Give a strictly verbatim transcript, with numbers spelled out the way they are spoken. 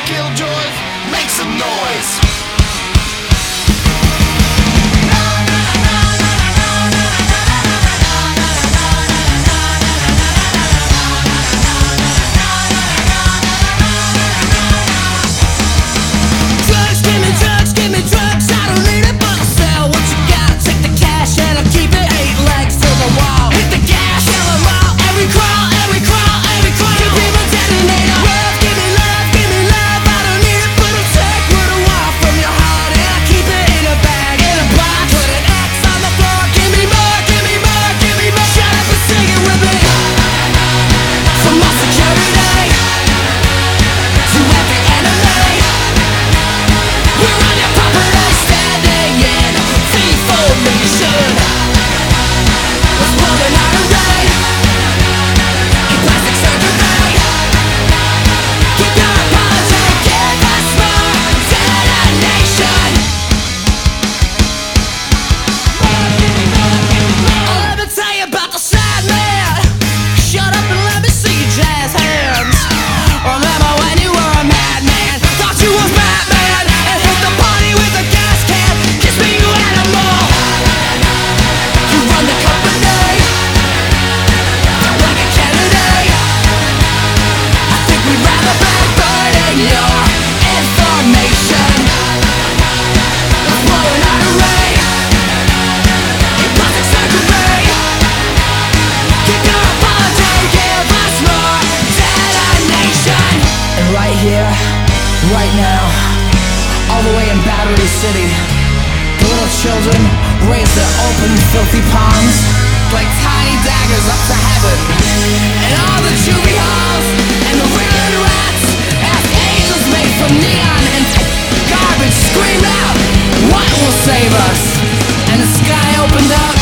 killjoys, make some noise. Drugs, give me drugs, give me drugs. I don't need it, but I'll sell what you got. Take the cash and I'll keep it. Eight legs to the wall. Hit the gas, kill 'em all. Every crawl, every crawl, every crawl. Keep people detonator. Love, give me love, give me love. I don't need it, but I'll take what I want from your heart, and I keep it in a bag, in a box. Put an X on the floor. Give me more, give me more, give me more. Shut up and sing it with me. From my security to every enemy, we're on your property, standing in V formation. Was pulling out a raid in plastic surgery. Keep your apology, give us more detonation. Oh, let me tell you about the sad man. Shut up and let me see your jazz hands. Remember when you were a madman? Thought you was Batman and hit the party with a gas can. Kiss me, you animal. You run the company like a Kennedy. I think we'd rather be burning your information. We're blowing out a ray in plastic surgery. Keep your apology, give us more detonation. And right here, right now, all the way in Battery City, the little children raise their open, filthy palms like tiny daggers up to heaven. And all the juvie halls and the riddling rats ask angels made from neon and garbage scream out, what will save us? And the sky opened up